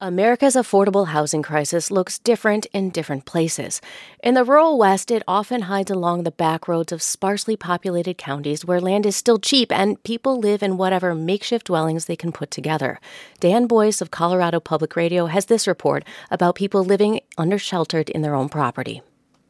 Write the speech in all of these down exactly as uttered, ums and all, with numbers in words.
America's affordable housing crisis looks different in different places. In the rural West, it often hides along the back roads of sparsely populated counties where land is still cheap and people live in whatever makeshift dwellings they can put together. Dan Boyce of Colorado Public Radio has this report about people living under-sheltered in their own property.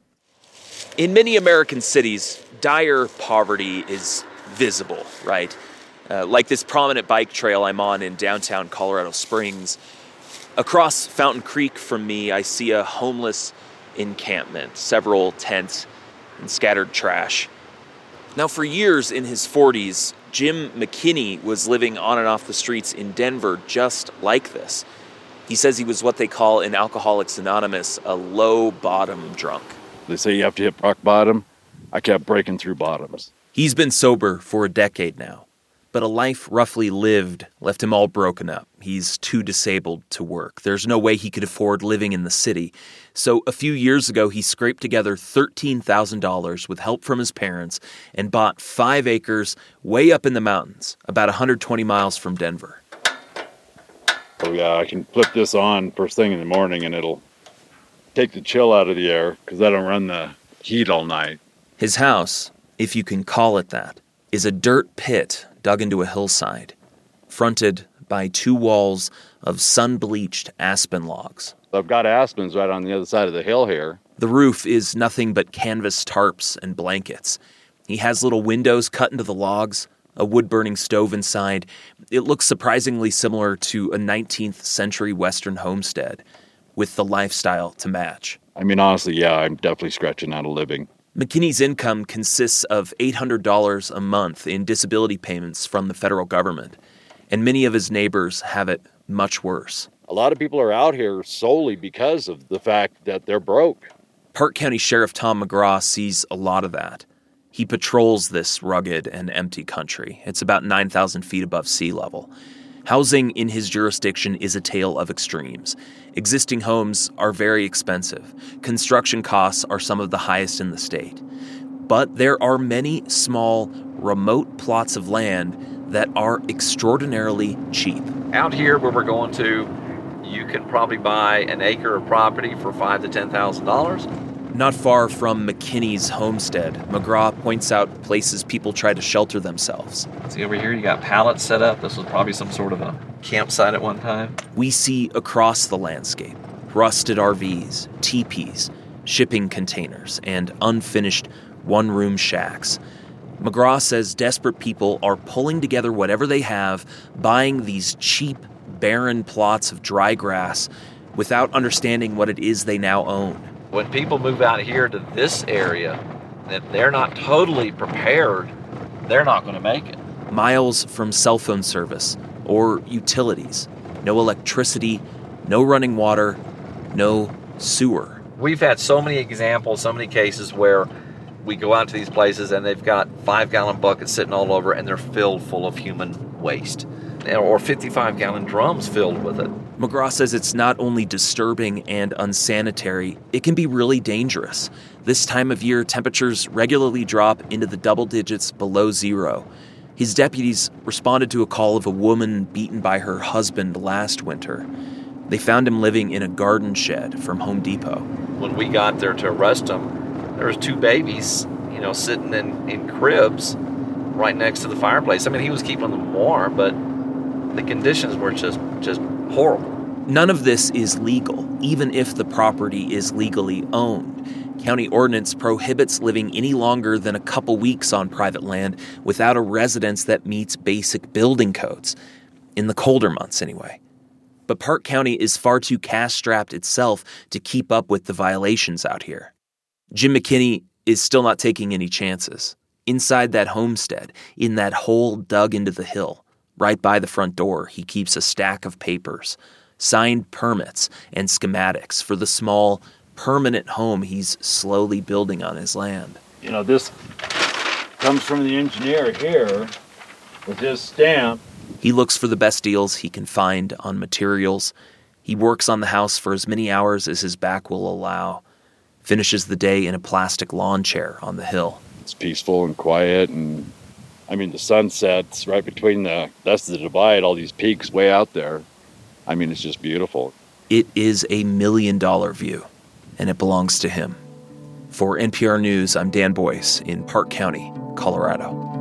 In many American cities, dire poverty is visible, right? Uh, like this prominent bike trail I'm on in downtown Colorado Springs. Across Fountain Creek from me, I see a homeless encampment, several tents, and scattered trash. Now, for years in his forties, Jim McKinney was living on and off the streets in Denver just like this. He says he was what they call in Alcoholics Anonymous a low-bottom drunk. They say you have to hit rock bottom. I kept breaking through bottoms. He's been sober for a decade now. But a life roughly lived left him all broken up. He's too disabled to work. There's no way he could afford living in the city. So a few years ago, he scraped together thirteen thousand dollars with help from his parents and bought five acres way up in the mountains, about one hundred twenty miles from Denver. Oh yeah, I can flip this on first thing in the morning and it'll take the chill out of the air because I don't run the heat all night. His house, if you can call it that, is a dirt pit dug into a hillside, fronted by two walls of sun-bleached aspen logs. I've got aspens right on the other side of the hill here. The roof is nothing but canvas tarps and blankets. He has little windows cut into the logs, a wood-burning stove inside. It looks surprisingly similar to a nineteenth century Western homestead, with the lifestyle to match. I mean, honestly, yeah, I'm definitely scratching out a living. McKinney's income consists of eight hundred dollars a month in disability payments from the federal government, and many of his neighbors have it much worse. A lot of people are out here solely because of the fact that they're broke. Park County Sheriff Tom McGraw sees a lot of that. He patrols this rugged and empty country. It's about nine thousand feet above sea level. Housing in his jurisdiction is a tale of extremes. Existing homes are very expensive. Construction costs are some of the highest in the state. But there are many small, remote plots of land that are extraordinarily cheap. Out here where we're going to, you can probably buy an acre of property for five to ten thousand dollars. Not far from McKinney's homestead, McGraw points out places people try to shelter themselves. See over here, you got pallets set up. This was probably some sort of a campsite at one time. We see across the landscape rusted R Vs, teepees, shipping containers, and unfinished one-room shacks. McGraw says desperate people are pulling together whatever they have, buying these cheap, barren plots of dry grass without understanding what it is they now own. When people move out here to this area, if they're not totally prepared, they're not going to make it. Miles from cell phone service or utilities. No electricity, no running water, no sewer. We've had so many examples, so many cases where we go out to these places and they've got five-gallon buckets sitting all over and they're filled full of human waste. Or fifty-five-gallon drums filled with it. McGraw says it's not only disturbing and unsanitary, it can be really dangerous. This time of year, temperatures regularly drop into the double digits below zero. His deputies responded to a call of a woman beaten by her husband last winter. They found him living in a garden shed from Home Depot. When we got there to arrest him, there was two babies, you know, sitting in, in cribs right next to the fireplace. I mean, he was keeping them warm, but the conditions were just, just horrible. None of this is legal, even if the property is legally owned. County ordinance prohibits living any longer than a couple weeks on private land without a residence that meets basic building codes, in the colder months anyway. But Park County is far too cash-strapped itself to keep up with the violations out here. Jim McKinney is still not taking any chances. Inside that homestead, in that hole dug into the hill, right by the front door, he keeps a stack of papers, signed permits and schematics for the small, permanent home he's slowly building on his land. You know, this comes from the engineer here with his stamp. He looks for the best deals he can find on materials. He works on the house for as many hours as his back will allow, finishes the day in a plastic lawn chair on the hill. It's peaceful and quiet, and I mean, the sun sets right between the, that's the divide, all these peaks way out there. I mean, it's just beautiful. It is a million dollar view, and it belongs to him. For N P R News, I'm Dan Boyce in Park County, Colorado.